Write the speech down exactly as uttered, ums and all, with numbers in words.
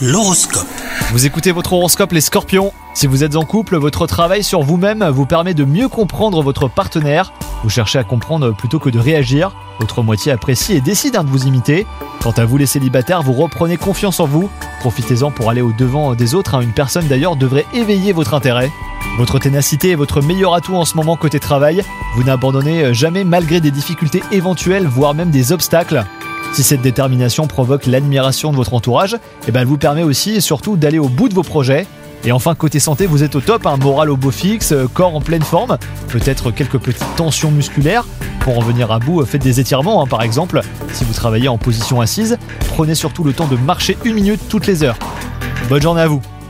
L'horoscope. Vous écoutez votre horoscope les scorpions. Si vous êtes en couple, votre travail sur vous-même vous permet de mieux comprendre votre partenaire. Vous cherchez à comprendre plutôt que de réagir. Votre moitié apprécie et décide hein, de vous imiter. Quant à vous les célibataires, vous reprenez confiance en vous. Profitez-en pour aller au-devant des autres. Hein. Une personne d'ailleurs devrait éveiller votre intérêt. Votre ténacité est votre meilleur atout en ce moment côté travail. Vous n'abandonnez jamais malgré des difficultés éventuelles, voire même des obstacles. Si cette détermination provoque l'admiration de votre entourage, eh ben elle vous permet aussi et surtout d'aller au bout de vos projets. Et enfin, côté santé, vous êtes au top, un moral au beau fixe, corps en pleine forme, peut-être quelques petites tensions musculaires. Pour en venir à bout, faites des étirements hein, par exemple. Si vous travaillez en position assise, prenez surtout le temps de marcher une minute toutes les heures. Bonne journée à vous.